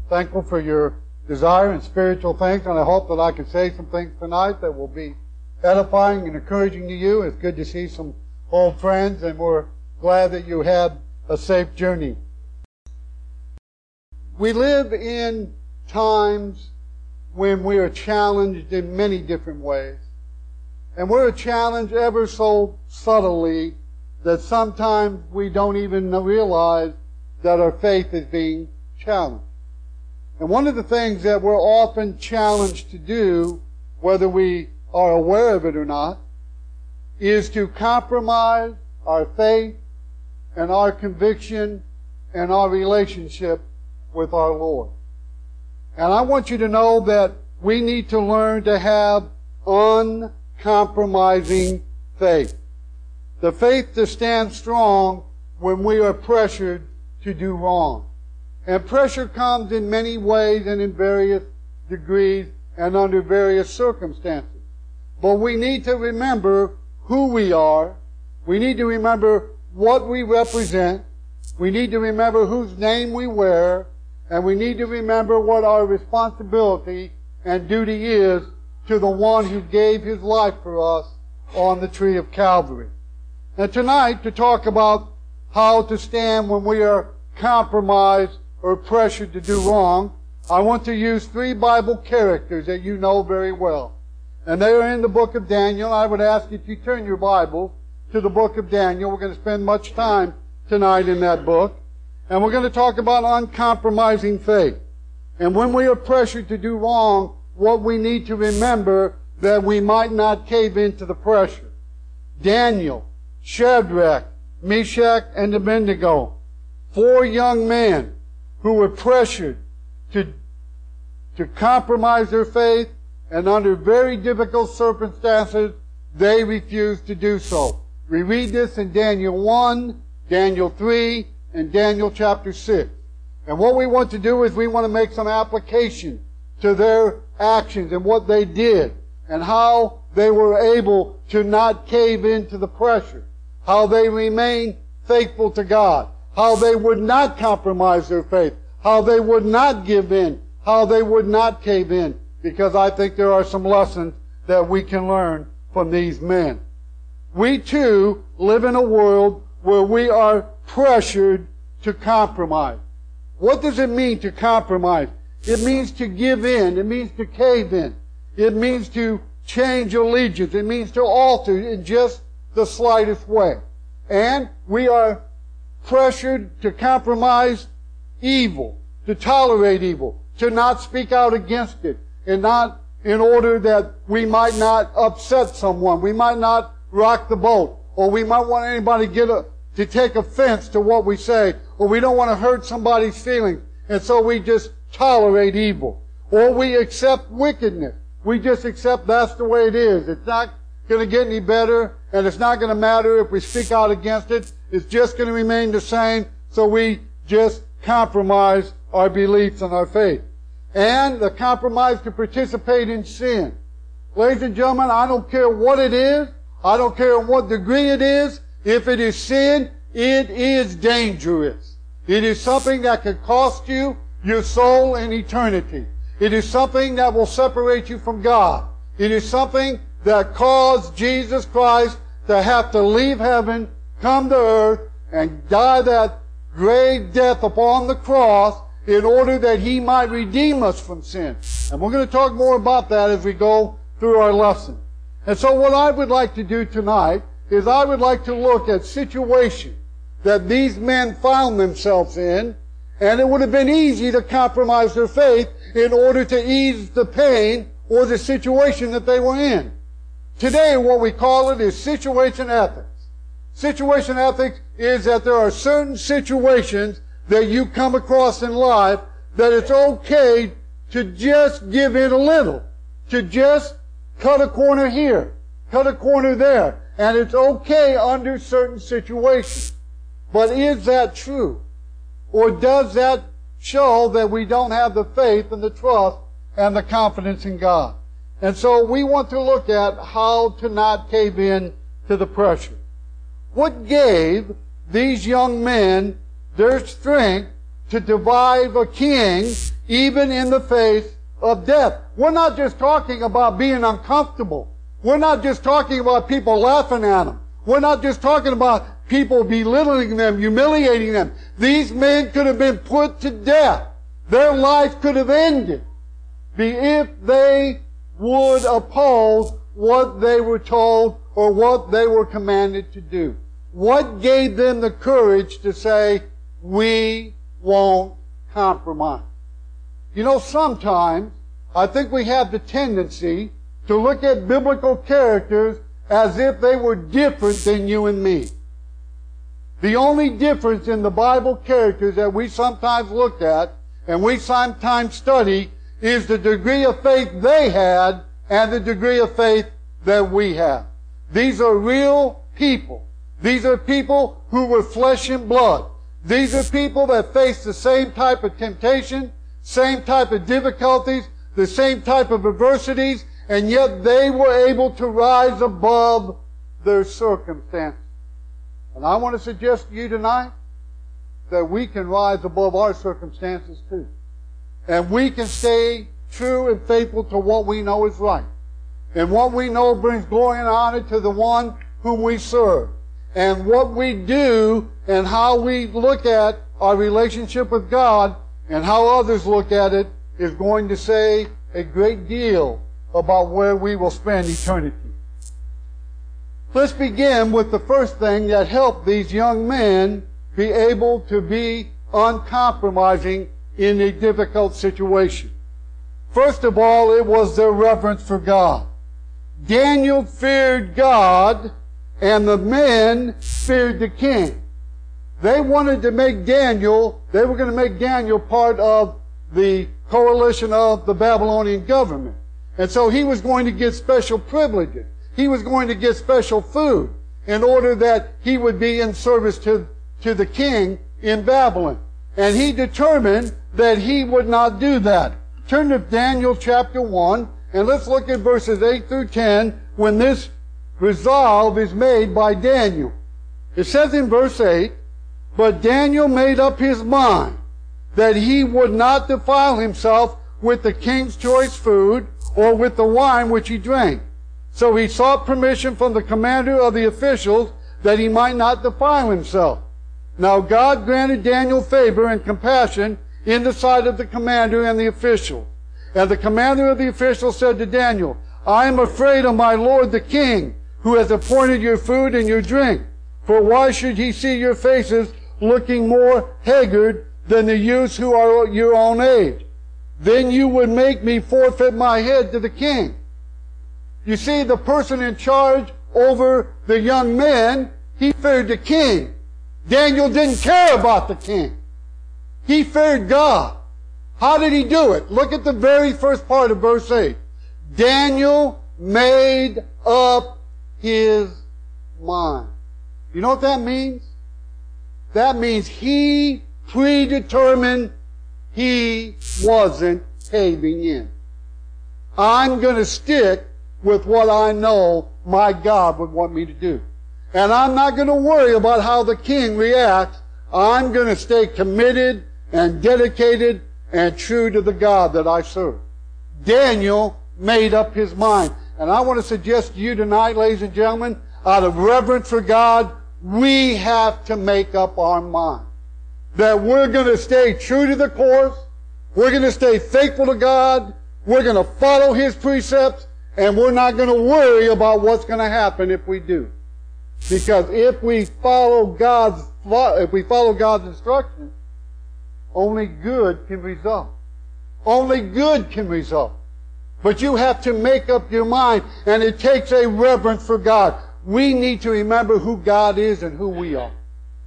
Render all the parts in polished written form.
thankful for your desire and spiritual things, and I hope that I can say some things tonight that will be edifying and encouraging to you. It's good to see some old friends, and we're glad that you had a safe journey. We live in times when we are challenged in many different ways. And we're challenged ever so subtly that sometimes we don't even realize that our faith is being challenged. And one of the things that we're often challenged to do, whether we are aware of it or not, is to compromise our faith and our conviction and our relationship with our Lord. And I want you to know that we need to learn to have uncompromising faith. The faith to stand strong when we are pressured to do wrong. And pressure comes in many ways and in various degrees and under various circumstances. But we need to remember who we are. We need to remember what we represent. We need to remember whose name we wear. And we need to remember what our responsibility and duty is to the one who gave His life for us on the tree of Calvary. And tonight, to talk about how to stand when we are compromised or pressured to do wrong, I want to use 3 Bible characters that you know very well. And they are in the book of Daniel. I would ask if you turn your Bible to the book of Daniel. We're going to spend much time tonight in that book. And we're going to talk about uncompromising faith. And when we are pressured to do wrong, what we need to remember that we might not cave into the pressure. Daniel, Shadrach, Meshach, and Abednego, 4 young men who were pressured to compromise their faith, and under very difficult circumstances, they refused to do so. We read this in Daniel 1, Daniel 3, and Daniel chapter 6. And what we want to do is we want to make some application to their actions and what they did and how they were able to not cave into the pressure, how they remained faithful to God, how they would not compromise their faith, how they would not give in, how they would not cave in, because I think there are some lessons that we can learn from these men. We too live in a world where we are pressured to compromise. What does it mean to compromise? It means to give in. It means to cave in. It means to change allegiance. It means to alter in just the slightest way. And we are pressured to compromise evil, to tolerate evil, to not speak out against it, and not in order that we might not upset someone, we might not rock the boat, or we might want anybody to take offense to what we say, or we don't want to hurt somebody's feelings, and so we just tolerate evil. Or we accept wickedness. We just accept that's the way it is. It's not going to get any better, and it's not going to matter if we speak out against it. It's just going to remain the same, so we just compromise our beliefs and our faith. And the compromise to participate in sin. Ladies and gentlemen, I don't care what it is. I don't care in what degree it is. If it is sin, it is dangerous. It is something that could cost you your soul in eternity. It is something that will separate you from God. It is something that caused Jesus Christ to have to leave heaven, come to earth, and die that great death upon the cross in order that He might redeem us from sin. And we're going to talk more about that as we go through our lesson. And so what I would like to do tonight is I would like to look at situations that these men found themselves in, and it would have been easy to compromise their faith in order to ease the pain or the situation that they were in. Today, what we call it is situation ethics. Situation ethics is that there are certain situations that you come across in life that it's okay to just give in a little, to just cut a corner here, cut a corner there, and it's okay under certain situations. But is that true? Or does that show that we don't have the faith and the trust and the confidence in God? And so we want to look at how to not cave in to the pressure. What gave these young men their strength to survive a king even in the face of death. We're not just talking about being uncomfortable. We're not just talking about people laughing at them. We're not just talking about people belittling them, humiliating them. These men could have been put to death. Their life could have ended if they would oppose what they were told or what they were commanded to do. What gave them the courage to say, we won't compromise? You know, sometimes I think we have the tendency to look at biblical characters as if they were different than you and me. The only difference in the Bible characters that we sometimes look at and we sometimes study is the degree of faith they had and the degree of faith that we have. These are real people. These are people who were flesh and blood. These are people that faced the same type of temptation, same type of difficulties, the same type of adversities, and yet they were able to rise above their circumstances. And I want to suggest to you tonight that we can rise above our circumstances too. And we can stay true and faithful to what we know is right. And what we know brings glory and honor to the one whom we serve. And what we do and how we look at our relationship with God and how others look at it is going to say a great deal about where we will spend eternity. Let's begin with the first thing that helped these young men be able to be uncompromising in a difficult situation. First of all, it was their reverence for God. Daniel feared God, and the men feared the king. They wanted to make Daniel, they were going to make Daniel part of the coalition of the Babylonian government. And so he was going to get special privileges. He was going to get special food in order that he would be in service to the king in Babylon. And he determined that he would not do that. Turn to Daniel chapter 1, and let's look at verses 8 through 10 when this resolve is made by Daniel. It says in verse 8, "But Daniel made up his mind that he would not defile himself with the king's choice food or with the wine which he drank. So he sought permission from the commander of the officials that he might not defile himself. Now God granted Daniel favor and compassion in the sight of the commander and the officials. And the commander of the officials said to Daniel, I am afraid of my lord the king, who has appointed your food and your drink. For why should he see your faces looking more haggard than the youths who are your own age? Then you would make me forfeit my head to the king." You see, the person in charge over the young men, he feared the king. Daniel didn't care about the king. He feared God. How did he do it? Look at the very first part of verse 8. Daniel made up his mind. You know what that means? That means he predetermined he wasn't caving in. I'm going to stick with what I know my God would want me to do. And I'm not going to worry about how the king reacts. I'm going to stay committed and dedicated and true to the God that I serve. Daniel made up his mind. And I want to suggest to you tonight, ladies and gentlemen, out of reverence for God, we have to make up our mind that we're going to stay true to the course, we're going to stay faithful to God, we're going to follow His precepts, and we're not going to worry about what's going to happen if we do. Because if we follow God's instructions, only good can result. Only good can result. But you have to make up your mind, and it takes a reverence for God. We need to remember who God is and who we are.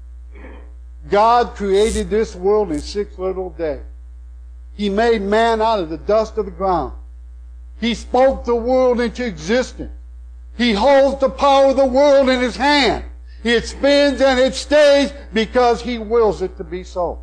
God created this world in 6 little days. He made man out of the dust of the ground. He spoke the world into existence. He holds the power of the world in His hand. It spins and it stays because He wills it to be so.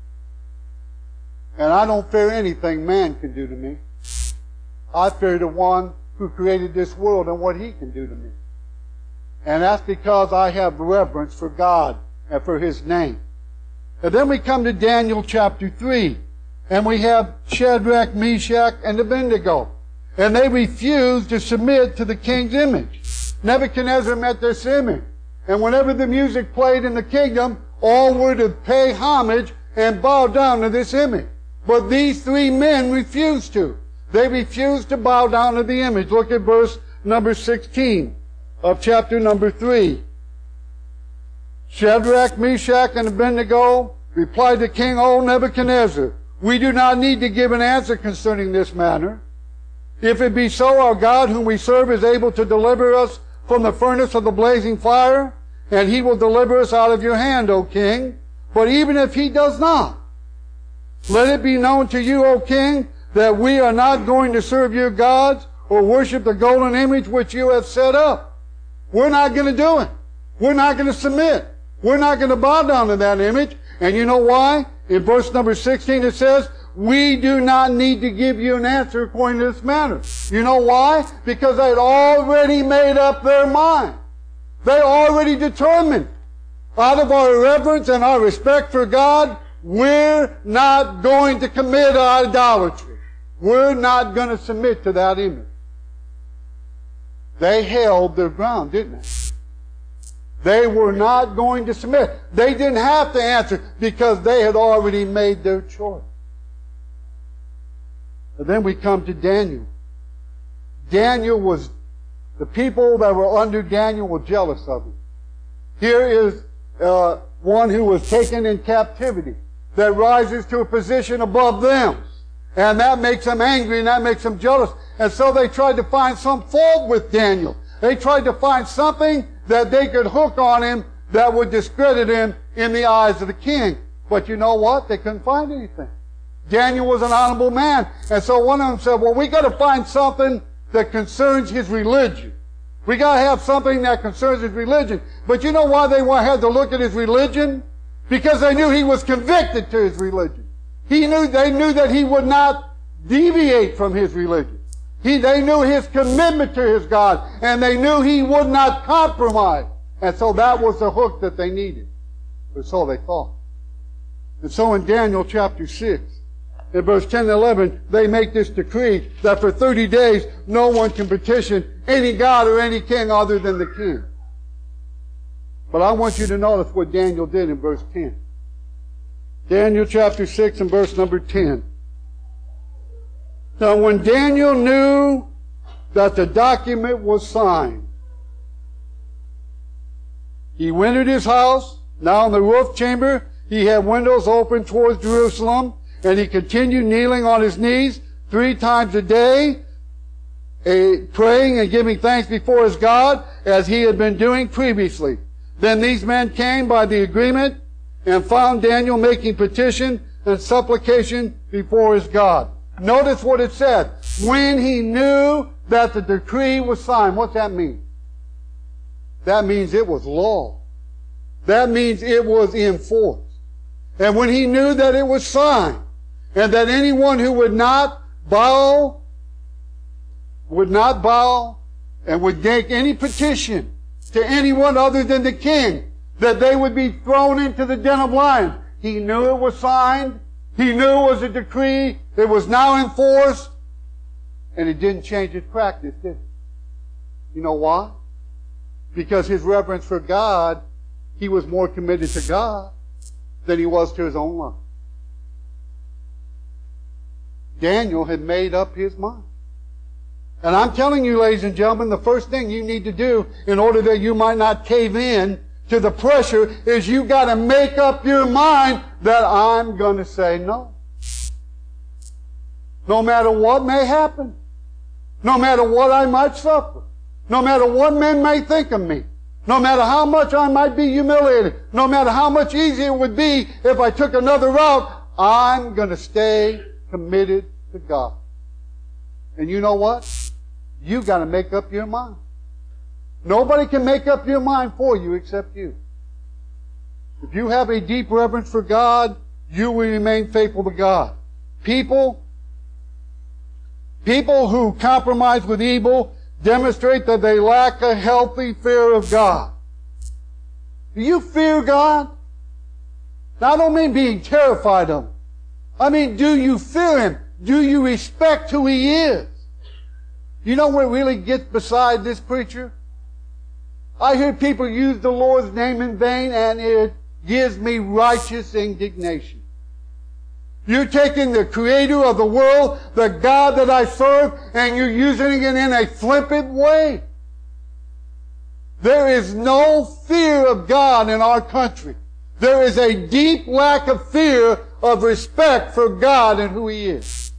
And I don't fear anything man can do to me. I fear the one who created this world and what He can do to me. And that's because I have reverence for God and for His name. And then we come to Daniel chapter 3. and we have Shadrach, Meshach, and Abednego. And they refused to submit to the king's image. Nebuchadnezzar met this image. And whenever the music played in the kingdom, all were to pay homage and bow down to this image. But these three men refused to. They refused to bow down to the image. Look at verse number 16 of chapter number 3. Shadrach, Meshach, and Abednego replied to King Nebuchadnezzar, "We do not need to give an answer concerning this matter. If it be so, our God whom we serve is able to deliver us from the furnace of the blazing fire, and he will deliver us out of your hand, O king. But even if he does not, let it be known to you, O king, that we are not going to serve your gods or worship the golden image which you have set up." We're not going to do it. We're not going to submit. We're not going to bow down to that image. And you know why? In verse number 16 it says, "We do not need to give you an answer according to this matter." You know why? Because they had already made up their mind. They already determined, out of our reverence and our respect for God, we're not going to commit idolatry. We're not going to submit to that image. They held their ground, didn't they? They were not going to submit. They didn't have to answer because they had already made their choice. And then we come to Daniel. The people that were under Daniel were jealous of him. Here is one who was taken in captivity that rises to a position above them. And that makes them angry and that makes them jealous. And so they tried to find some fault with Daniel. They tried to find something that they could hook on him that would discredit him in the eyes of the king. But you know what? They couldn't find anything. Daniel was an honorable man. And so one of them said, well, we got to find something that concerns his religion. We got to have something that concerns his religion. But you know why they had to look at his religion? Because they knew he was convicted to his religion. They knew that he would not deviate from his religion. They knew his commitment to his God, and they knew he would not compromise. And so that was the hook that they needed. Or so they thought. And so in Daniel chapter 6, in verse 10 and 11, they make this decree that for 30 days no one can petition any god or any king other than the king. But I want you to notice what Daniel did in verse 10. Daniel chapter 6 and verse number 10. Now when Daniel knew that the document was signed, he entered his house. Now in the roof chamber he had windows open towards Jerusalem, and he continued kneeling on his knees 3 times a day, praying and giving thanks before his God as he had been doing previously. Then these men came by the agreement and found Daniel making petition and supplication before his God. Notice what it said. When he knew that the decree was signed. What's that mean? That means it was law. That means it was enforced. And when he knew that it was signed, and that anyone who would not bow, and would make any petition to anyone other than the king, that they would be thrown into the den of lions. He knew it was signed. He knew it was a decree. It was now enforced. And it didn't change its practice, did it? You know why? Because his reverence for God, he was more committed to God than he was to his own life. Daniel had made up his mind. And I'm telling you, ladies and gentlemen, the first thing you need to do in order that you might not cave in to the pressure is you got to make up your mind that I'm going to say no. No matter what may happen. No matter what I might suffer. No matter what men may think of me. No matter how much I might be humiliated. No matter how much easier it would be if I took another route. I'm going to stay committed to God. And you know what? You got to make up your mind. Nobody can make up your mind for you except you. If you have a deep reverence for God, you will remain faithful to God. People who compromise with evil demonstrate that they lack a healthy fear of God. Do you fear God? Now, I don't mean being terrified of Him. I mean, do you fear Him? Do you respect who He is? You know what really gets beside this preacher? I hear people use the Lord's name in vain, and it gives me righteous indignation. You're taking the Creator of the world, the God that I serve, and you're using it in a flippant way. There is no fear of God in our country. There is a deep lack of fear of respect for God and who He is.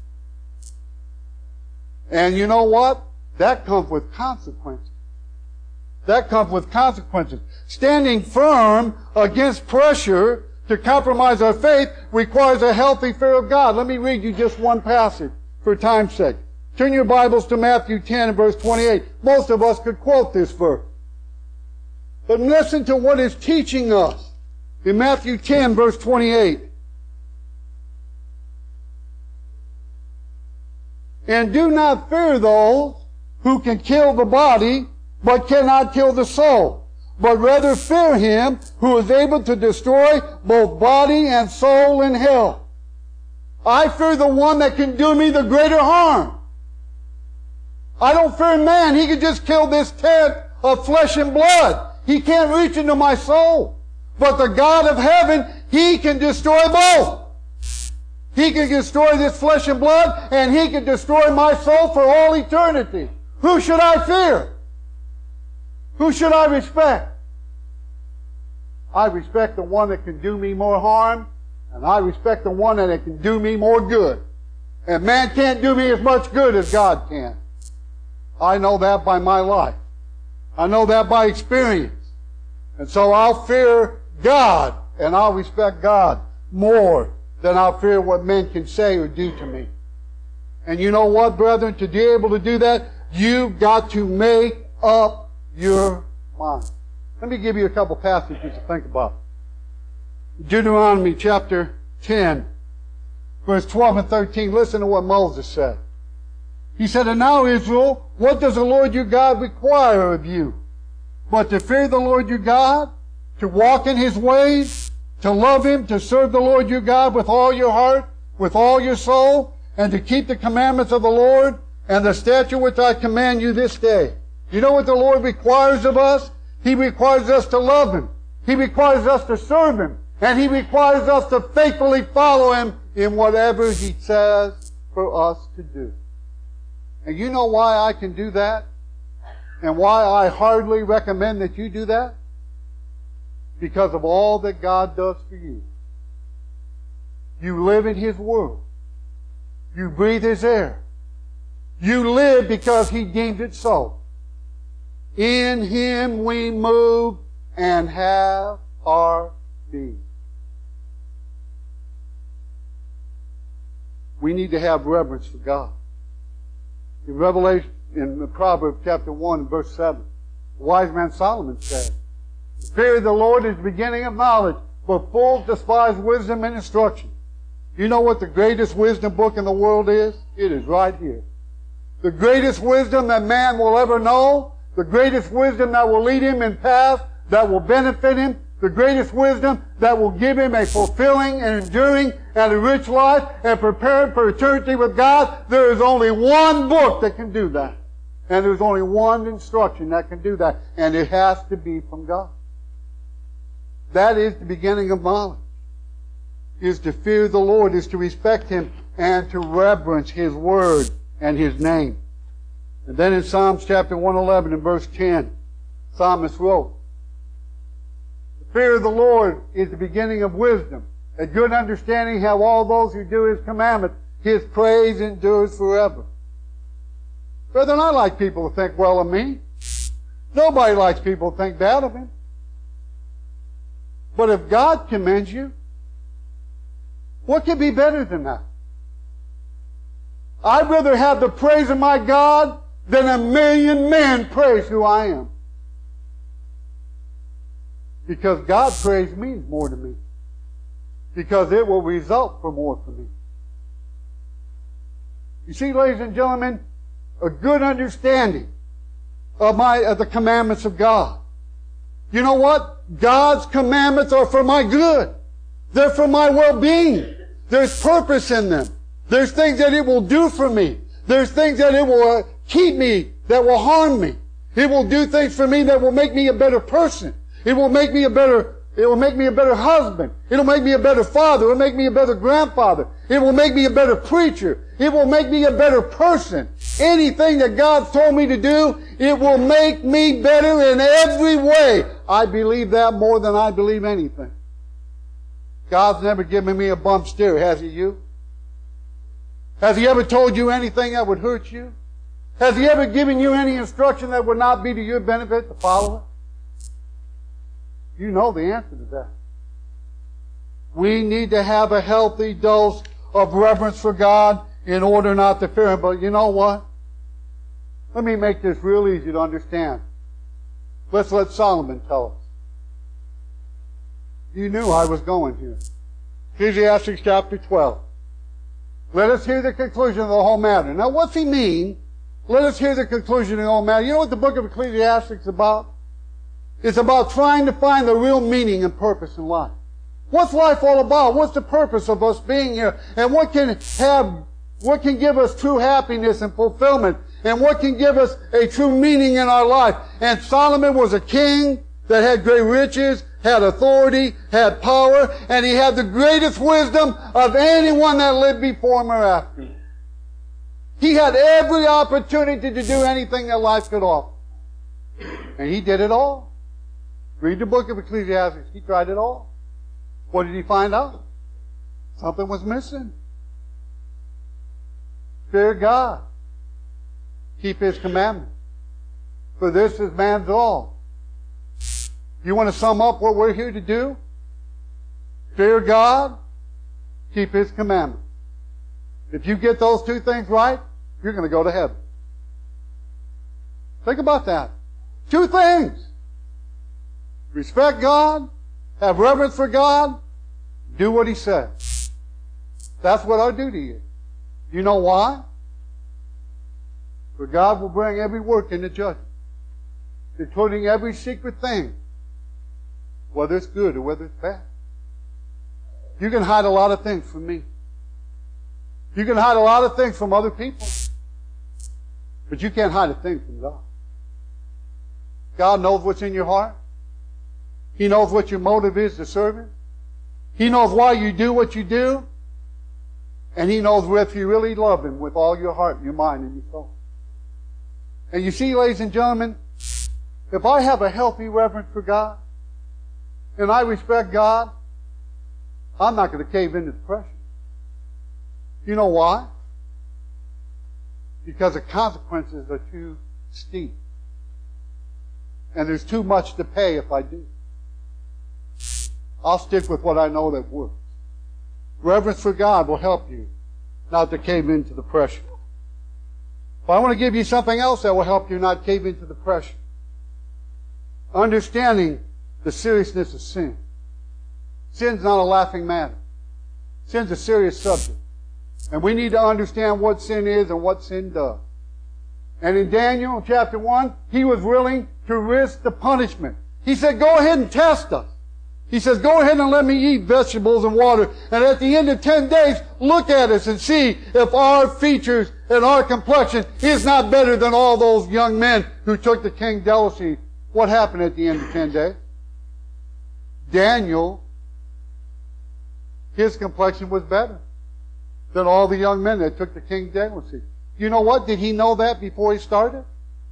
And you know what? That comes with consequences. That comes with consequences. Standing firm against pressure to compromise our faith requires a healthy fear of God. Let me read you just one passage for time's sake. Turn your Bibles to Matthew 10 and verse 28. Most of us could quote this verse. But listen to what it's teaching us in Matthew 10 verse 28. And do not fear those who can kill the body, but cannot kill the soul. But rather fear Him who is able to destroy both body and soul in hell. I fear the one that can do me the greater harm. I don't fear man. He can just kill this tent of flesh and blood. He can't reach into my soul. But the God of heaven, He can destroy both. He can destroy this flesh and blood, and He can destroy my soul for all eternity. Who should I fear? Who should I respect? I respect the one that can do me more harm, and I respect the one that can do me more good. And man can't do me as much good as God can. I know that by my life. I know that by experience. And so I'll fear God, and I'll respect God more than I'll fear what men can say or do to me. And you know what, brethren? To be able to do that, you've got to make up your mind. Let me give you a couple passages to think about. Deuteronomy chapter 10, verse 12 and 13. Listen to what Moses said. He said, And now, Israel, what does the Lord your God require of you? But to fear the Lord your God, to walk in His ways, to love Him, to serve the Lord your God with all your heart, with all your soul, and to keep the commandments of the Lord and the statute which I command you this day. You know what the Lord requires of us? He requires us to love Him. He requires us to serve Him. And He requires us to faithfully follow Him in whatever He says for us to do. And you know why I can do that? And why I hardly recommend that you do that? Because of all that God does for you. You live in His world. You breathe His air. You live because He deemed it so. In Him we move and have our being. We need to have reverence for God. In Revelation, in Proverbs chapter 1 verse 7, the wise man Solomon said, The fear of the Lord is the beginning of knowledge, but fools despise wisdom and instruction. You know what the greatest wisdom book in the world is? It is right here. The greatest wisdom that man will ever know, the greatest wisdom that will lead him in paths that will benefit him, the greatest wisdom that will give him a fulfilling and enduring and a rich life and prepare him for eternity with God. There is only one book that can do that. And there's only one instruction that can do that. And it has to be from God. That is the beginning of knowledge. Is to fear the Lord, is to respect Him, and to reverence His Word and His name. And then in Psalms chapter 111 and verse 10, Psalmist wrote, The fear of the Lord is the beginning of wisdom. A good understanding have all those who do His commandments. His praise endures forever. Brethren, I like people to think well of me. Nobody likes people to think bad of Him. But if God commends you, what could be better than that? I'd rather have the praise of my God than a million men praise who I am. Because God's praise means more to me. Because it will result for more for me. You see, ladies and gentlemen, a good understanding of the commandments of God. You know what? God's commandments are for my good. They're for my well-being. There's purpose in them. There's things that it will do for me. There's things that it will keep me, that will harm me. It will do things for me that will make me a better person. It will make me a better husband. It'll make me a better father. It'll make me a better grandfather. It will make me a better preacher. It will make me a better person. Anything that God's told me to do, it will make me better in every way. I believe that more than I believe anything. God's never given me a bump steer, has He you? Has He ever told you anything that would hurt you? Has He ever given you any instruction that would not be to your benefit to follow it? You know the answer to that. We need to have a healthy dose of reverence for God in order not to fear Him. But you know what? Let me make this real easy to understand. Let's let Solomon tell us. You knew I was going here. Ecclesiastes chapter 12. Let us hear the conclusion of the whole matter. Now what's he mean? Let us hear the conclusion of the whole matter. You know what the book of Ecclesiastes is about? It's about trying to find the real meaning and purpose in life. What's life all about? What's the purpose of us being here? And what can give us true happiness and fulfillment? And what can give us a true meaning in our life? And Solomon was a king that had great riches, had authority, had power, and he had the greatest wisdom of anyone that lived before him or after him. He had every opportunity to do anything that life could offer. And he did it all. Read the book of Ecclesiastes. He tried it all. What did he find out? Something was missing. Fear God. Keep His commandments. For this is man's all. You want to sum up what we're here to do? Fear God. Keep His commandments. If you get those two things right, you're going to go to heaven. Think about that. Two things. Respect God. Have reverence for God. Do what He says. That's what our duty is. You know why? For God will bring every work into judgment, including every secret thing, whether it's good or whether it's bad. You can hide a lot of things from me. You can hide a lot of things from other people. But you can't hide a thing from God. God knows what's in your heart. He knows what your motive is to serve Him. He knows why you do what you do. And He knows if you really love Him with all your heart, your mind, and your soul. And you see, ladies and gentlemen, if I have a healthy reverence for God, and I respect God, I'm not going to cave into depression. You know why? Because the consequences are too steep. And there's too much to pay if I do. I'll stick with what I know that works. Reverence for God will help you not to cave into depression. But I want to give you something else that will help you not cave into depression. Understanding the seriousness of sin. Sin's not a laughing matter. Sin's a serious subject. And we need to understand what sin is and what sin does. And in Daniel chapter 1, he was willing to risk the punishment. He said, go ahead and test us. He says, go ahead and let me eat vegetables and water. And at the end of 10 days, look at us and see if our features and our complexion is not better than all those young men who took the king's jealousy. What happened at the end of 10 days? Daniel, his complexion was better than all the young men that took the king's jealousy. You know what? Did he know that before he started?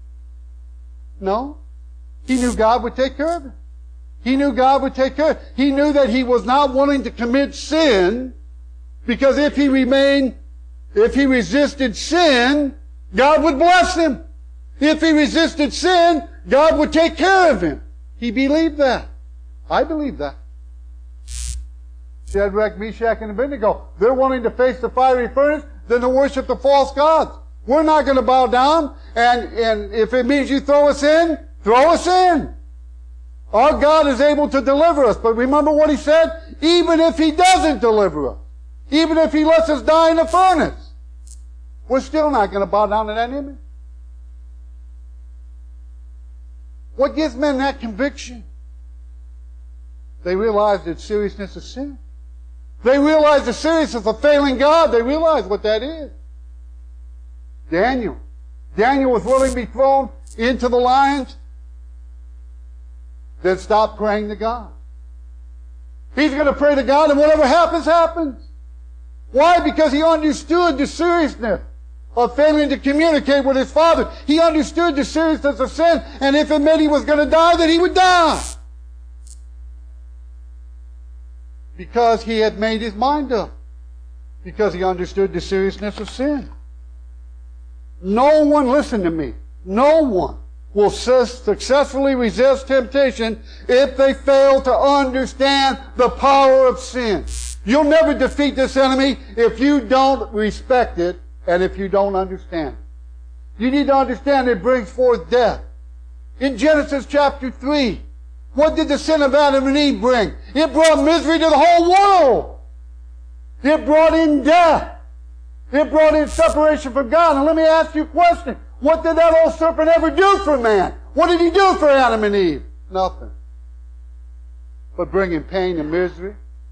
No. He knew God would take care of it. He knew God would take care of it. He knew that he was not willing to commit sin, because if he resisted sin, God would bless him. If he resisted sin, God would take care of him. He believed that. I believe that. Shadrach, Meshach, and Abednego, they're wanting to face the fiery furnace than to worship the false gods. We're not going to bow down, and if it means you throw us in, throw us in. Our God is able to deliver us. But remember what He said? Even if He doesn't deliver us, even if He lets us die in the furnace, we're still not going to bow down to that image. What gives men that conviction? They realize the seriousness of sin. They realized the seriousness of failing God. They realized what that is. Daniel was willing to be thrown into the lions, then stopped praying to God. He's going to pray to God, and whatever happens, happens. Why? Because he understood the seriousness of failing to communicate with his Father. He understood the seriousness of sin, and if it meant he was going to die, then he would die. Because he had made his mind up. Because he understood the seriousness of sin. No one, listen to me, no one will successfully resist temptation if they fail to understand the power of sin. You'll never defeat this enemy if you don't respect it and if you don't understand it. You need to understand it brings forth death. In Genesis chapter 3, what did the sin of Adam and Eve bring? It brought misery to the whole world. It brought in death. It brought in separation from God. And let me ask you a question. What did that old serpent ever do for man? What did he do for Adam and Eve? Nothing. But bring in pain and misery.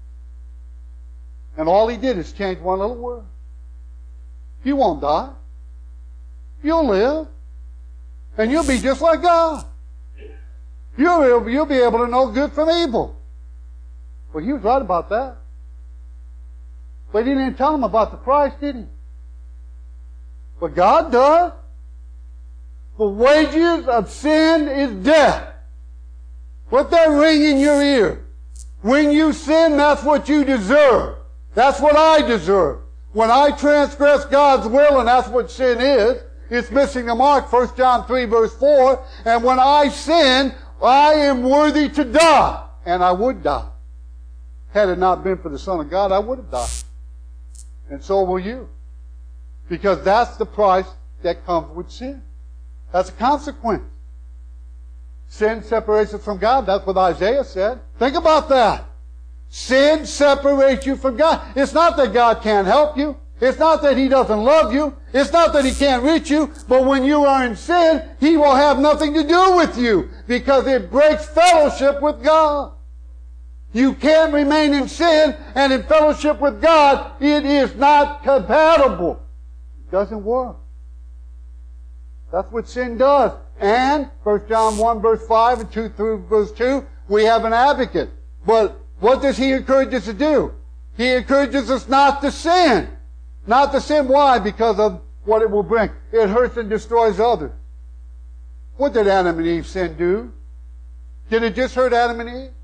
And all he did is change one little word. You won't die. You'll live. And you'll be just like God. You'll be able to know good from evil. Well, he was right about that. But he didn't tell him about the price, did he? But God does. The wages of sin is death. Let that ring in your ear. When you sin, that's what you deserve. That's what I deserve. When I transgress God's will, and that's what sin is, it's missing the mark, 1 John 3 verse 4, and when I sin, I am worthy to die. And I would die. Had it not been for the Son of God, I would have died. And so will you. Because that's the price that comes with sin. That's a consequence. Sin separates us from God. That's what Isaiah said. Think about that. Sin separates you from God. It's not that God can't help you. It's not that He doesn't love you. It's not that He can't reach you. But when you are in sin, He will have nothing to do with you because it breaks fellowship with God. You can't remain in sin and in fellowship with God. It is not compatible. It doesn't work. That's what sin does. And 1 John 1 verse 5 and 2 through verse 2, we have an advocate. But what does he encourage us to do? He encourages us not to sin. Not to sin. Why? Because of what it will bring. It hurts and destroys others. What did Adam and Eve's sin do? Did it just hurt Adam and Eve?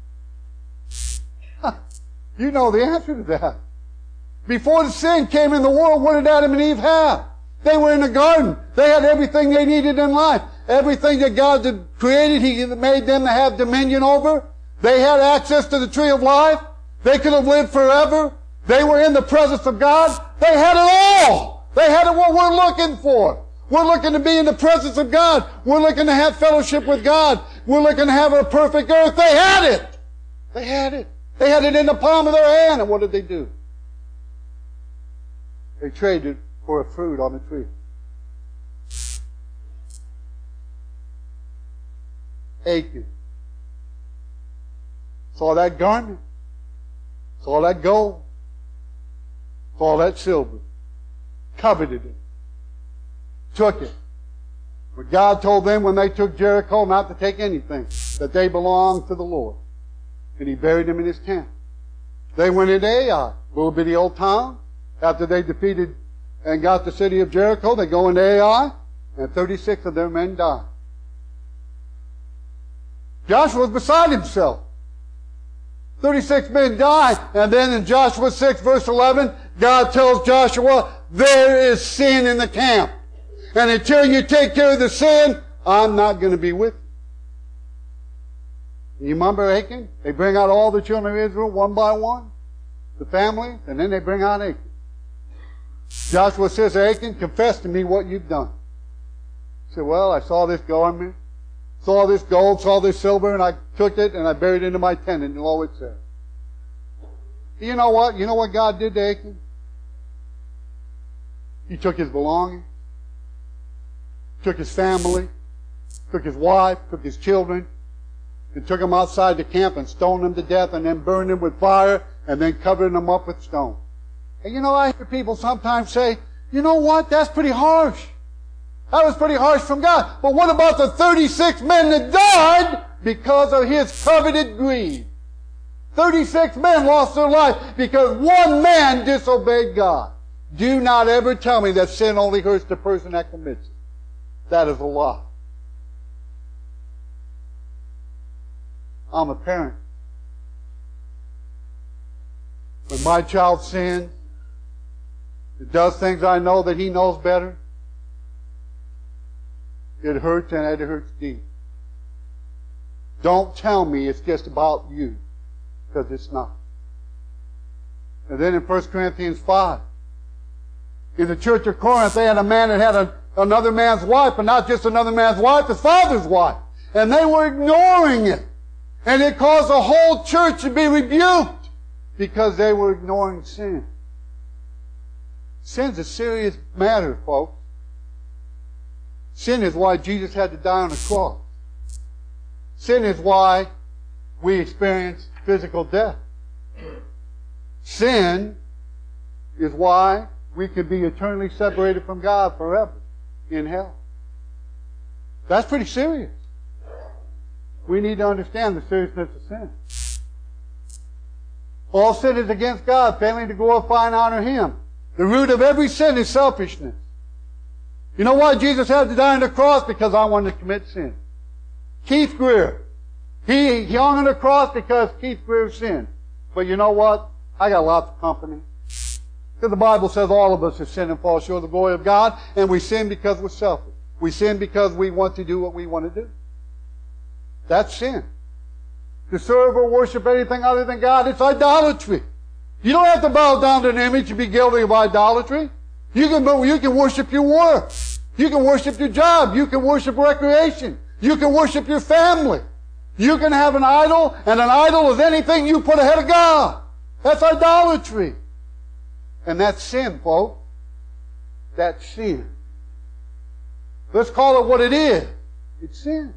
You know the answer to that. Before the sin came in the world, what did Adam and Eve have? They were in the garden. They had everything they needed in life. Everything that God had created, He made them to have dominion over. They had access to the tree of life. They could have lived forever. They were in the presence of God. They had it all. They had it what we're looking for. We're looking to be in the presence of God. We're looking to have fellowship with God. We're looking to have a perfect earth. They had it. They had it. They had it in the palm of their hand. And what did they do? They traded for a fruit on the tree. Achan saw that garment, saw that gold, saw that silver, coveted it, took it. But God told them when they took Jericho not to take anything, that they belonged to the Lord. And He buried them in His tent. They went into Ai, a little bitty old town. After they defeated and got the city of Jericho, they go into Ai, and 36 of their men died. Joshua was beside himself. 36 men died, and then in Joshua 6 verse 11, God tells Joshua, there is sin in the camp. And until you take care of the sin, I'm not going to be with you. You remember Achan? They bring out all the children of Israel one by one, the families, and then they bring out Achan. Joshua says, Achan, confess to me what you've done. He said, well, I saw this garment, saw this gold, saw this silver, and I took it and I buried it into my tent, and lo, it said. You know what? You know what God did to Achan? He took his belongings, took his family, took his wife, took his children, and took them outside the camp and stoned them to death and then burned them with fire and then covering them up with stones. And you know, I hear people sometimes say, you know what, that's pretty harsh. That was pretty harsh from God. But what about the 36 men that died because of his coveted greed? 36 men lost their life because one man disobeyed God. Do not ever tell me that sin only hurts the person that commits it. That is a lie. I'm a parent. When my child sins, it does things I know that he knows better, it hurts, and it hurts deep. Don't tell me it's just about you, because it's not. And then in 1 Corinthians 5, in the church of Corinth, they had a man that had another man's wife, but not just another man's wife, his father's wife. And they were ignoring it. And it caused the whole church to be rebuked because they were ignoring sin. Sin's a serious matter, folks. Sin is why Jesus had to die on the cross. Sin is why we experience physical death. Sin is why we can be eternally separated from God forever in hell. That's pretty serious. We need to understand the seriousness of sin. All sin is against God, failing to glorify and honor Him. The root of every sin is selfishness. You know why Jesus had to die on the cross? Because I wanted to commit sin. Keith Greer, he hung on the cross because Keith Greer sinned. But you know what? I got lots of company. Because the Bible says all of us have sinned and fall short of the glory of God, and we sin because we're selfish. We sin because we want to do what we want to do. That's sin. To serve or worship anything other than God, it's idolatry. You don't have to bow down to an image to be guilty of idolatry. You can worship your work. You can worship your job. You can worship recreation. You can worship your family. You can have an idol, and an idol is anything you put ahead of God. That's idolatry. And that's sin, folks. That's sin. Let's call it what it is. It's sin.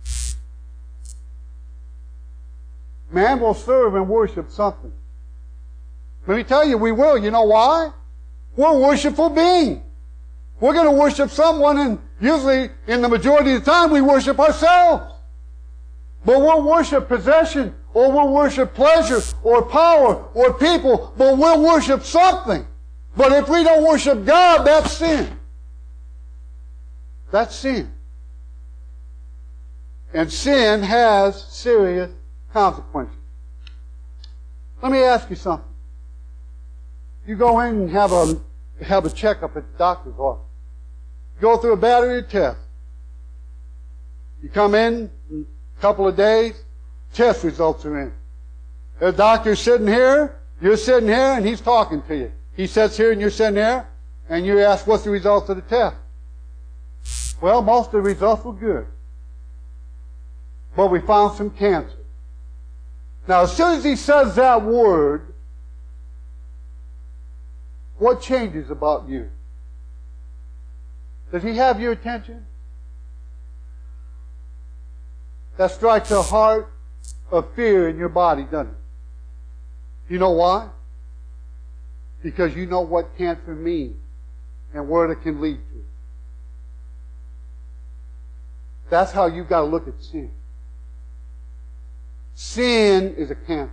Man will serve and worship something. Let me tell you, we will. You know why? We're a worshipful being. We're going to worship someone, and usually, in the majority of the time, we worship ourselves. But we'll worship possession, or we'll worship pleasure, or power, or people, but we'll worship something. But if we don't worship God, that's sin. That's sin. And sin has serious consequences. Let me ask you something. You go in and have a checkup at the doctor's office. You go through a battery of tests. You come in a couple of days, test results are in. The doctor's sitting here, you're sitting here, and he's talking to you. He sits here and you're sitting there, and you ask, what's the results of the test? Well, most of the results were good. But we found some cancer. Now, as soon as he says that word, what changes about you? Does he have your attention? That strikes a heart of fear in your body, doesn't it? You know why? Because you know what cancer means and where it can lead to. That's how you've got to look at sin. Sin is a cancer.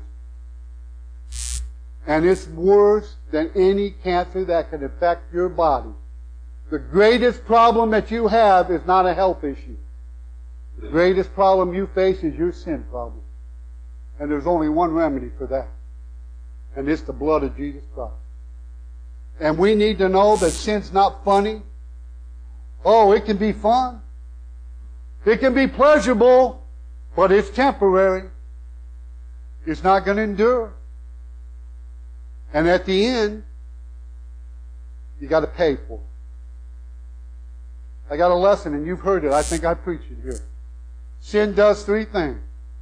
And it's worse than any cancer that can affect your body. The greatest problem that you have is not a health issue. The greatest problem you face is your sin problem. And there's only one remedy for that. And it's the blood of Jesus Christ. And we need to know that sin's not funny. Oh, it can be fun. It can be pleasurable, but it's temporary. It's not going to endure. And at the end, you got to pay for it. I got a lesson, and you've heard it. I think I preached it here. Sin does three things.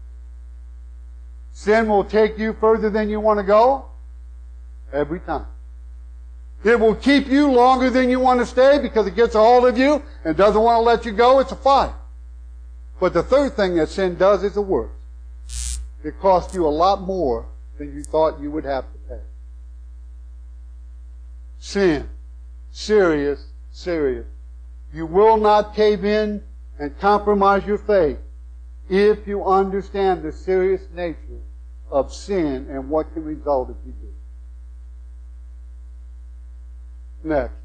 Sin will take you further than you want to go every time. It will keep you longer than you want to stay because it gets a hold of you and doesn't want to let you go. It's a fight. But the third thing that sin does is the worst. It costs you a lot more than you thought you would have to pay. Sin. Serious, serious. You will not cave in and compromise your faith if you understand the serious nature of sin and what can result if you do. Next.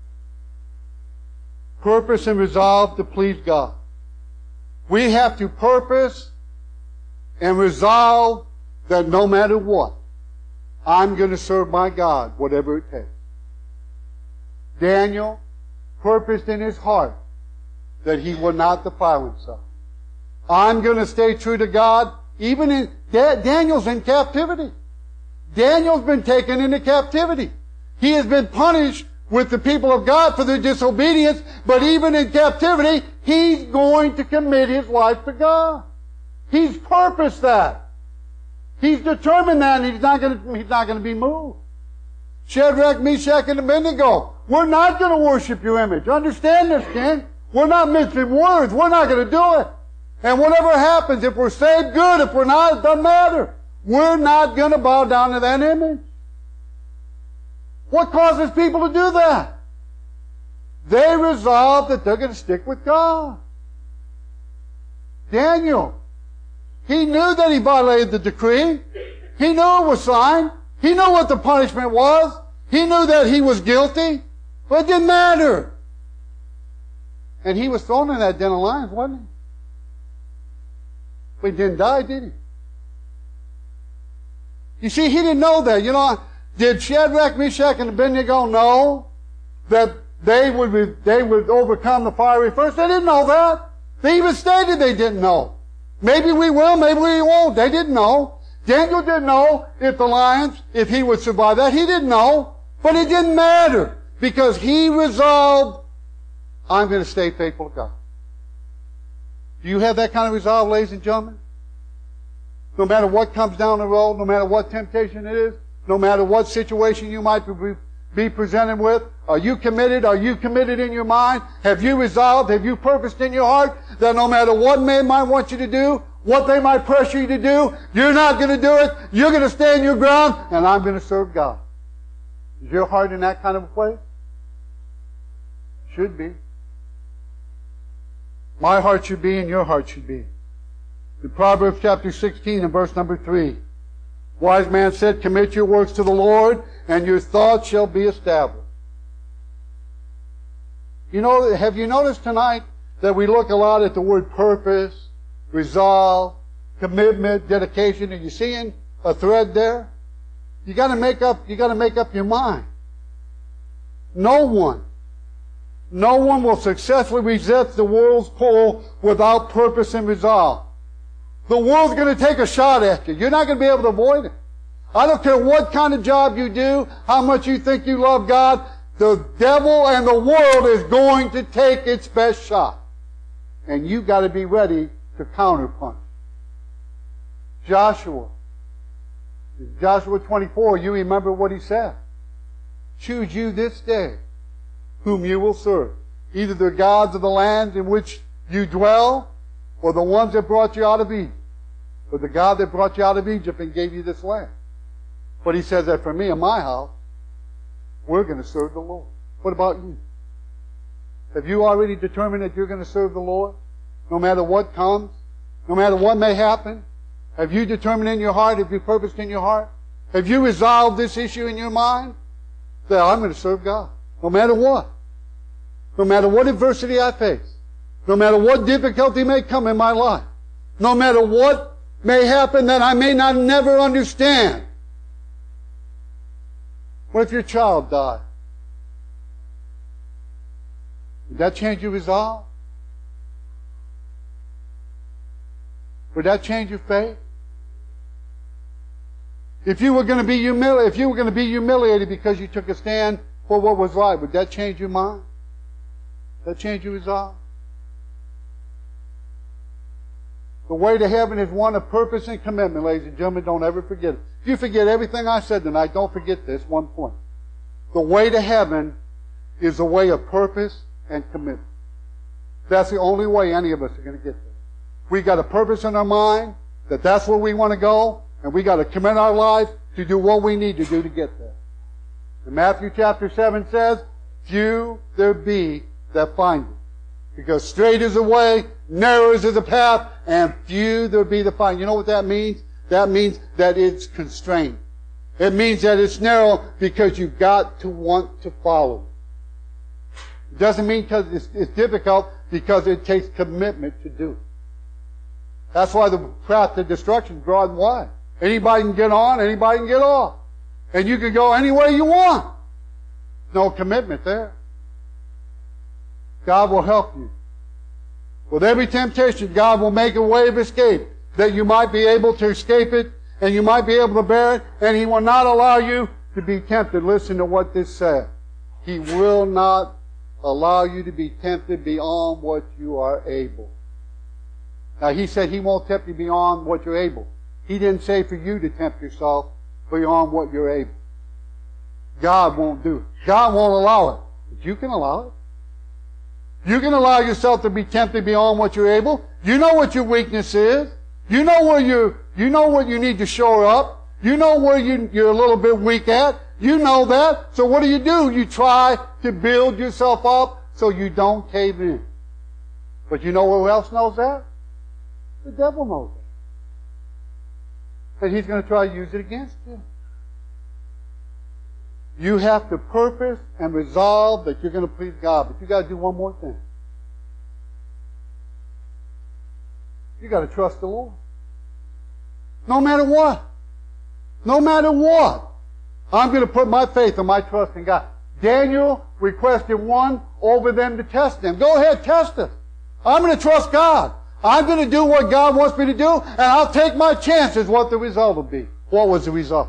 Purpose and resolve to please God. We have to purpose and resolve that no matter what, I'm going to serve my God, whatever it takes. Daniel purposed in his heart that he would not defile himself. I'm going to stay true to God, even in Daniel's in captivity. Daniel's been taken into captivity. He has been punished with the people of God for their disobedience, but even in captivity, he's going to commit his life to God. He's purposed that. He's determined that, and he's not going to be moved. Shadrach, Meshach, and Abednego, we're not going to worship your image. Understand this, King. We're not mincing words. We're not going to do it. And whatever happens, if we're saved, good. If we're not, it doesn't matter. We're not going to bow down to that image. What causes people to do that? They resolve that they're going to stick with God. Daniel, he knew that he violated the decree. He knew it was signed. He knew what the punishment was. He knew that he was guilty. But it didn't matter. And he was thrown in that den of lions, wasn't he? But he didn't die, did he? You see, he didn't know that. You know, did Shadrach, Meshach, and Abednego know that they would overcome the fiery furnace? They didn't know that. They even stated they didn't know. Maybe we will, maybe we won't. They didn't know. Daniel didn't know if he would survive that. He didn't know. But it didn't matter. Because he resolved, I'm going to stay faithful to God. Do you have that kind of resolve, ladies and gentlemen? No matter what comes down the road, no matter what temptation it is, no matter what situation you might be presented with, are you committed? Are you committed in your mind? Have you resolved? Have you purposed in your heart that no matter what man might want you to do, what they might pressure you to do, you're not going to do it. You're going to stand your ground, and I'm going to serve God. Is your heart in that kind of a place? Should be. My heart should be, and your heart should be. In Proverbs chapter 16 and verse number 3, wise man said, commit your works to the Lord, and your thoughts shall be established. You know, have you noticed tonight that we look a lot at the word purpose, resolve, commitment, dedication? Are you seeing a thread there? You got to make up your mind. No one will successfully resist the world's pull without purpose and resolve. The world's going to take a shot at you. You're not going to be able to avoid it. I don't care what kind of job you do, how much you think you love God, the devil and the world is going to take its best shot. And you've got to be ready to counterpunch. Joshua 24, you remember what he said. Choose you this day whom you will serve. Either the gods of the lands in which you dwell, or the ones that brought you out of Egypt. Or the God that brought you out of Egypt and gave you this land. But he says that for me and my house, we're going to serve the Lord. What about you? Have you already determined that you're going to serve the Lord? No matter what comes? No matter what may happen? Have you determined in your heart? Have you purposed in your heart? Have you resolved this issue in your mind? That I'm going to serve God. No matter what. No matter what adversity I face. No matter what difficulty may come in my life. No matter what may happen that I may not never understand. What if your child died? Would that change your resolve? Would that change your faith? If you were going to be humiliated because you took a stand for what was right, would that change your mind? Would that change your resolve? The way to heaven is one of purpose and commitment, ladies and gentlemen. Don't ever forget it. If you forget everything I said tonight, don't forget this one point. The way to heaven is a way of purpose and commitment. That's the only way any of us are going to get there. We got a purpose in our mind, that's where we want to go, And we got to commit our life to do what we need to do to get there. And Matthew chapter 7 says, few there be that find it. Because straight is the way, narrow is the path, and few there be that find it. You know what that means? That means that it's constrained. It means that it's narrow because you've got to want to follow. It doesn't mean because it's difficult, because it takes commitment to do it. That's why the path to destruction is broad and wide. Anybody can get on, anybody can get off. And you can go any way you want. No commitment there. God will help you. With every temptation, God will make a way of escape, that you might be able to escape it, and you might be able to bear it, and He will not allow you to be tempted. Listen to what this says. He will not allow you to be tempted beyond what you are able. Now, He said He won't tempt you beyond what you're able. He didn't say for you to tempt yourself beyond what you're able. God won't do it. God won't allow it. But you can allow it. You can allow yourself to be tempted beyond what you're able. You know what your weakness is. You know what you need to shore up. You know where you're a little bit weak at. You know that. So what do? You try to build yourself up so you don't cave in. But you know who else knows that? The devil knows that. And he's going to try to use it against you. You have to purpose and resolve that you're going to please God. But you got to do one more thing. You got to trust the Lord. No matter what. No matter what. I'm going to put my faith and my trust in God. Daniel requested one over them to test them. Go ahead, test us. I'm going to trust God. I'm going to do what God wants me to do, and I'll take my chances what the result will be. What was the result?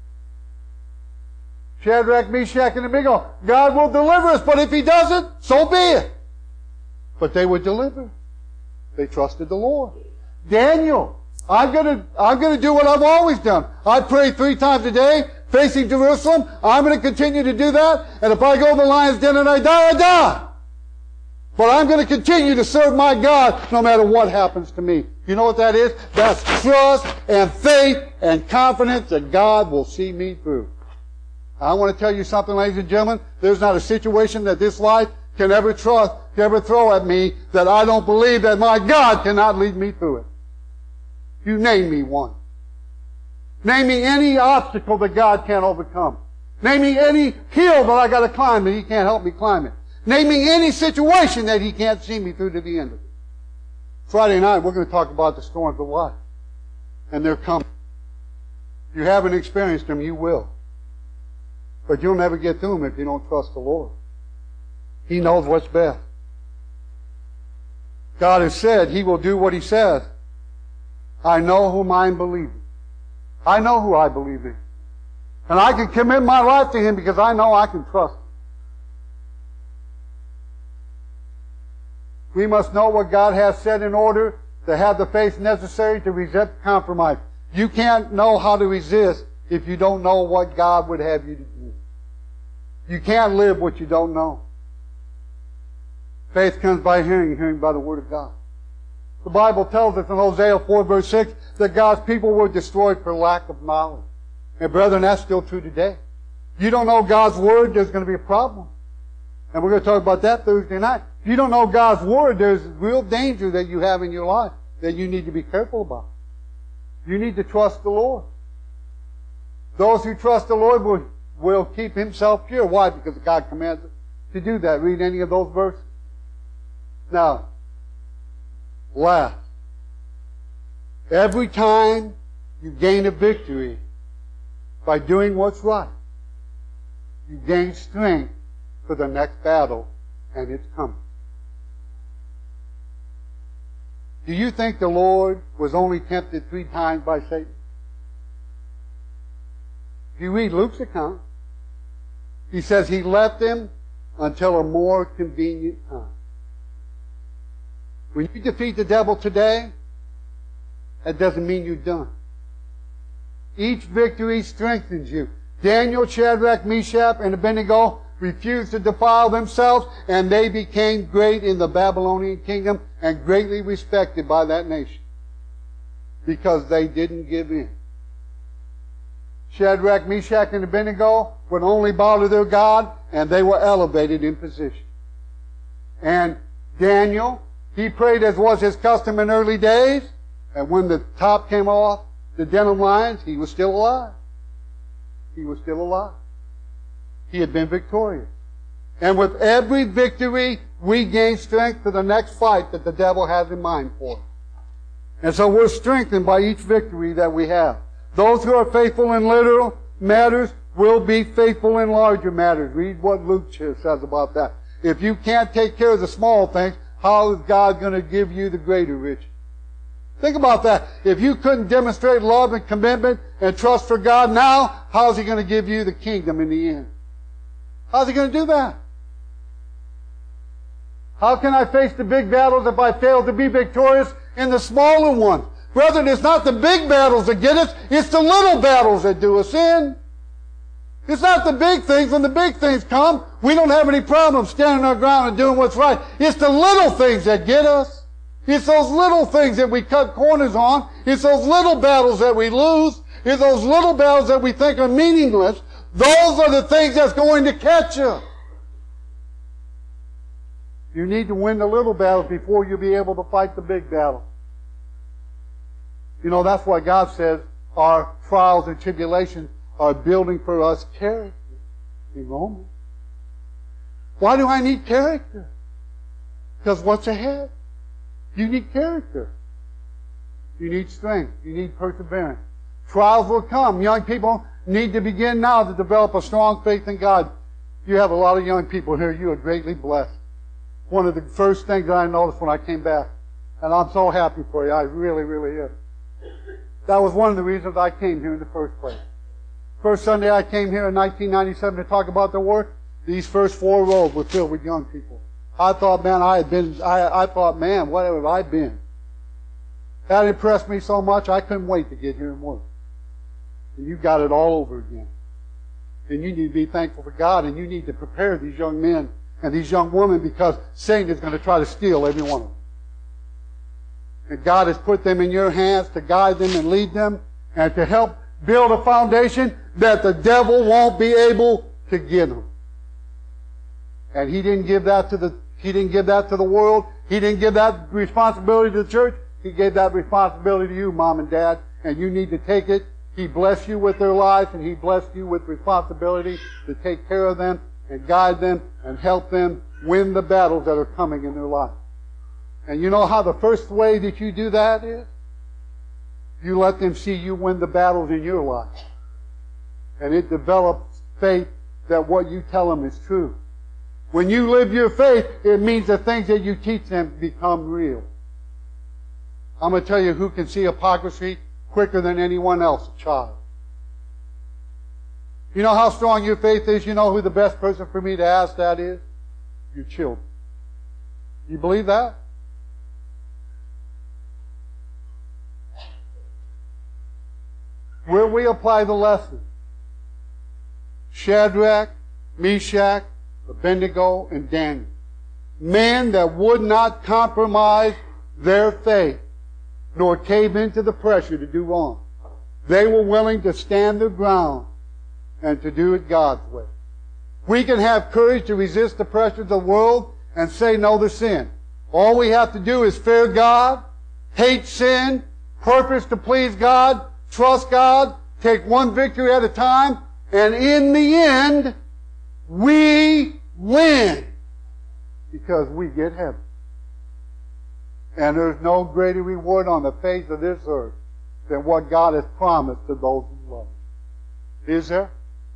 Shadrach, Meshach, and Abednego. God will deliver us, but if He doesn't, so be it. But they were delivered. They trusted the Lord. Daniel, I'm going to do what I've always done. I pray 3 times a day, facing Jerusalem. I'm going to continue to do that. And if I go to the lion's den and I die, I die. But I'm going to continue to serve my God no matter what happens to me. You know what that is? That's trust and faith and confidence that God will see me through. I want to tell you something, ladies and gentlemen. There's not a situation that this life can ever throw at me that I don't believe that my God cannot lead me through it. You name me one. Name me any obstacle that God can't overcome. Name me any hill that I got to climb and He can't help me climb it. Name me any situation that He can't see me through to the end of it. Friday night, we're going to talk about the storms of life. And they're coming. If you haven't experienced them, you will. But you'll never get through them if you don't trust the Lord. He knows what's best. God has said He will do what He says. I know whom I am believing. I know who I believe in. And I can commit my life to Him because I know I can trust Him. We must know what God has said in order to have the faith necessary to resist compromise. You can't know how to resist if you don't know what God would have you to do. You can't live what you don't know. Faith comes by hearing, hearing by the Word of God. The Bible tells us in Hosea 4 verse 6 that God's people were destroyed for lack of knowledge. And brethren, that's still true today. You don't know God's Word, there's going to be a problem. And we're going to talk about that Thursday night. If you don't know God's Word, there's real danger that you have in your life that you need to be careful about. You need to trust the Lord. Those who trust the Lord will keep Himself pure. Why? Because God commands us to do that. Read any of those verses. Now, last. Every time you gain a victory by doing what's right, you gain strength for the next battle, and it's coming. Do you think the Lord was only tempted 3 times by Satan? If you read Luke's account, he says He left him until a more convenient time. When you defeat the devil today, that doesn't mean you're done. Each victory strengthens you. Daniel, Shadrach, Meshach, and Abednego refused to defile themselves, and they became great in the Babylonian kingdom and greatly respected by that nation because they didn't give in. Shadrach, Meshach, and Abednego would only bow to their God, and they were elevated in position. And Daniel, he prayed as was his custom in early days, and when the top came off the den of lions, he was still alive. He was still alive. He had been victorious. And with every victory, we gain strength for the next fight that the devil has in mind for us. And so we're strengthened by each victory that we have. Those who are faithful in little matters will be faithful in larger matters. Read what Luke says about that. If you can't take care of the small things, how is God going to give you the greater riches? Think about that. If you couldn't demonstrate love and commitment and trust for God now, how is He going to give you the kingdom in the end? How's He going to do that? How can I face the big battles if I fail to be victorious in the smaller ones? Brethren, it's not the big battles that get us, it's the little battles that do us in. It's not the big things. When the big things come, we don't have any problem standing our ground and doing what's right. It's the little things that get us. It's those little things that we cut corners on. It's those little battles that we lose. It's those little battles that we think are meaningless. Those are the things that's going to catch you. You need to win the little battles before you'll be able to fight the big battle. You know, that's why God says our trials and tribulations are building for us character in Romans. Why do I need character? Because what's ahead? You need character. You need strength. You need perseverance. Trials will come. Young people need to begin now to develop a strong faith in God. You have a lot of young people here. You are greatly blessed. One of the first things that I noticed when I came back, and I'm so happy for you, I really, really am. That was one of the reasons I came here in the first place. First Sunday I came here in 1997 to talk about the work, these first 4 rows were filled with young people. I thought, man, what have I been? That impressed me so much, I couldn't wait to get here and work. And you got it all over again. And you need to be thankful for God, and you need to prepare these young men and these young women, because Satan is going to try to steal every one of them. And God has put them in your hands to guide them and lead them and to help build a foundation that the devil won't be able to get them. And He didn't give that to the world. He didn't give that responsibility to the church. He gave that responsibility to you, Mom and Dad, and you need to take it. He blessed you with their lives, and He blessed you with responsibility to take care of them and guide them and help them win the battles that are coming in their life. And you know how the first way that you do that is? You let them see you win the battles in your life. And it develops faith that what you tell them is true. When you live your faith, it means the things that you teach them become real. I'm going to tell you who can see hypocrisy quicker than anyone else, a child. You know how strong your faith is? You know who the best person for me to ask that is? Your children. You believe that? Where we apply the lesson. Shadrach, Meshach, Abednego, and Daniel. Men that would not compromise their faith, nor cave into the pressure to do wrong. They were willing to stand their ground and to do it God's way. We can have courage to resist the pressures of the world and say no to sin. All we have to do is fear God, hate sin, purpose to please God, trust God, take one victory at a time, and in the end, we win. Because we get heaven. And there's no greater reward on the face of this earth than what God has promised to those who love Him. Is there?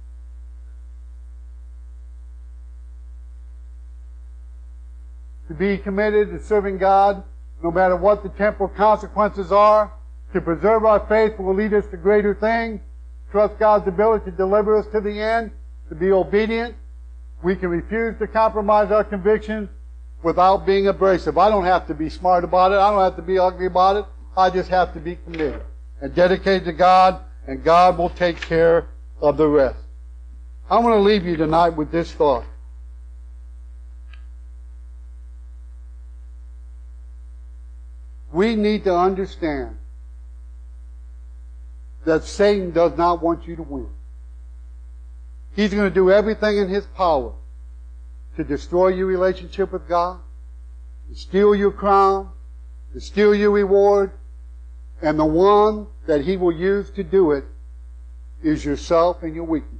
To be committed to serving God, no matter what the temporal consequences are, to preserve our faith will lead us to greater things. Trust God's ability to deliver us to the end, to be obedient. We can refuse to compromise our convictions without being abrasive. I don't have to be smart about it. I don't have to be ugly about it. I just have to be committed and dedicated to God, and God will take care of the rest. I want to leave you tonight with this thought. We need to understand that Satan does not want you to win. He's going to do everything in his power to destroy your relationship with God, to steal your crown, to steal your reward, and the one that he will use to do it is yourself and your weakness.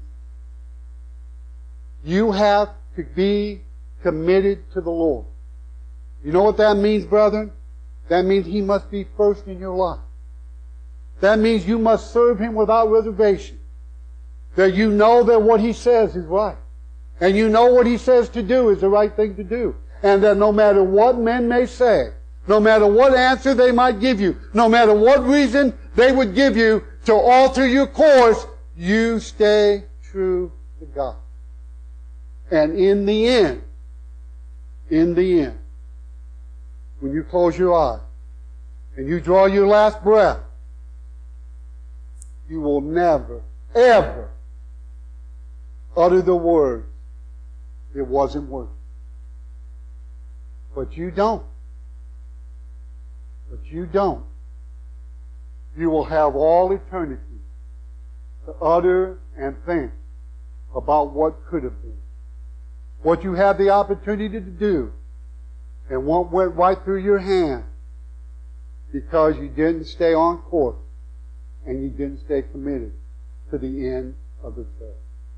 You have to be committed to the Lord. You know what that means, brethren? That means he must be first in your life. That means you must serve him without reservation. That you know that what he says is right. And you know what he says to do is the right thing to do. And that no matter what men may say, no matter what answer they might give you, no matter what reason they would give you to alter your course, you stay true to God. And in the end, when you close your eyes and you draw your last breath, you will never, ever utter the words, "It wasn't worth it." But you don't. You will have all eternity to utter and think about what could have been. What you had the opportunity to do and what went right through your hand because you didn't stay on course and you didn't stay committed to the end of the faith.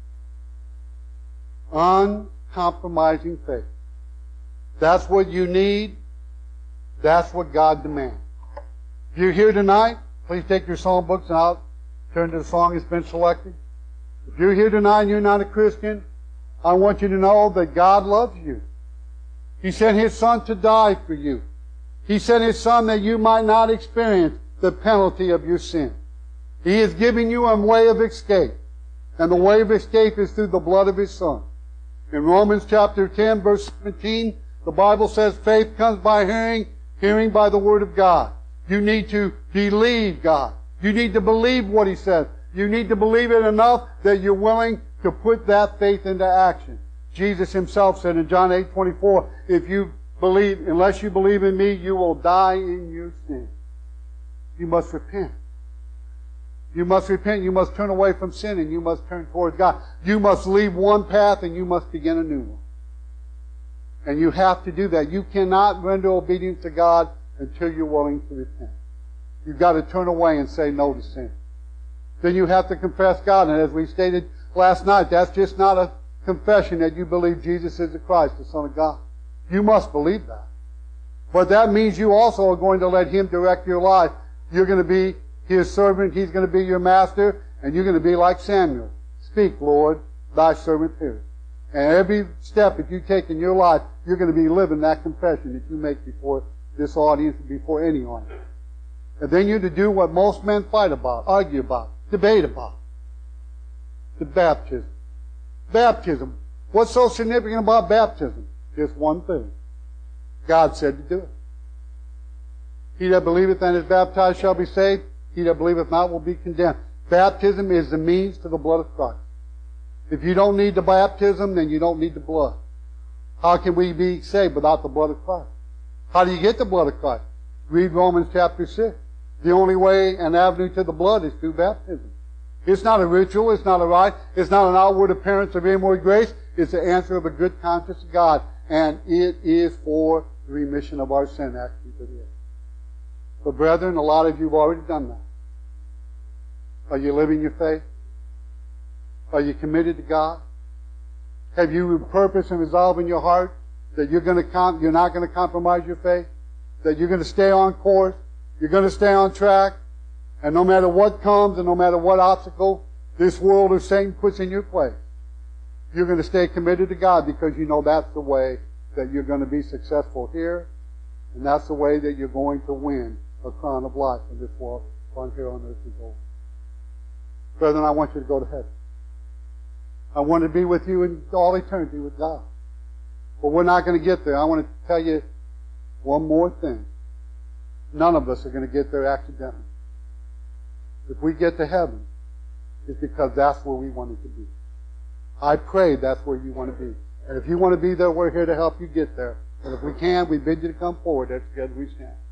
Uncompromising faith. That's what you need. That's what God demands. If you're here tonight, please take your song books out. Turn to the song that's been selected. If you're here tonight and you're not a Christian, I want you to know that God loves you. He sent His Son to die for you. He sent His Son that you might not experience the penalty of your sin. He is giving you a way of escape. And the way of escape is through the blood of His Son. In Romans chapter 10, verse 17, the Bible says faith comes by hearing, hearing by the Word of God. You need to believe God. You need to believe what He says. You need to believe it enough that you're willing to put that faith into action. Jesus Himself said in John 8:24, if you believe, unless you believe in me, you will die in your sin. You must repent. You must repent. You must turn away from sin and you must turn towards God. You must leave one path and you must begin a new one. And you have to do that. You cannot render obedience to God until you're willing to repent. You've got to turn away and say no to sin. Then you have to confess God. And as we stated last night, that's just not a confession that you believe Jesus is the Christ, the Son of God. You must believe that. But that means you also are going to let Him direct your life. You're going to be His servant. He's going to be your master. And you're going to be like Samuel. Speak, Lord, thy servant heareth. And every step that you take in your life, you're going to be living that confession that you make before this audience and before any audience. And then you're to do what most men fight about, argue about, debate about. The baptism. Baptism. What's so significant about baptism? Just one thing. God said to do it. He that believeth and is baptized shall be saved. He that believeth not will be condemned. Baptism is the means to the blood of Christ. If you don't need the baptism, then you don't need the blood. How can we be saved without the blood of Christ? How do you get the blood of Christ? Read Romans chapter 6. The only way and avenue to the blood is through baptism. It's not a ritual. It's not a rite. It's not an outward appearance of inward grace. It's the answer of a good conscience to God. And it is for the remission of our sin, Acts 2:38. But brethren, a lot of you have already done that. Are you living your faith? Are you committed to God? Have you purpose and resolve in your heart that you're not going to compromise your faith? That you're going to stay on course? You're going to stay on track? And no matter what comes and no matter what obstacle this world or Satan puts in your place, you're going to stay committed to God because you know that's the way that you're going to be successful here, and that's the way that you're going to win a crown of life in this world, on here on earth is over. Brethren, I want you to go to heaven. I want to be with you in all eternity with God. But we're not going to get there. I want to tell you one more thing. None of us are going to get there accidentally. If we get to heaven, it's because that's where we wanted to be. I pray that's where you want to be. And if you want to be there, we're here to help you get there. And if we can, we bid you to come forward as together we stand.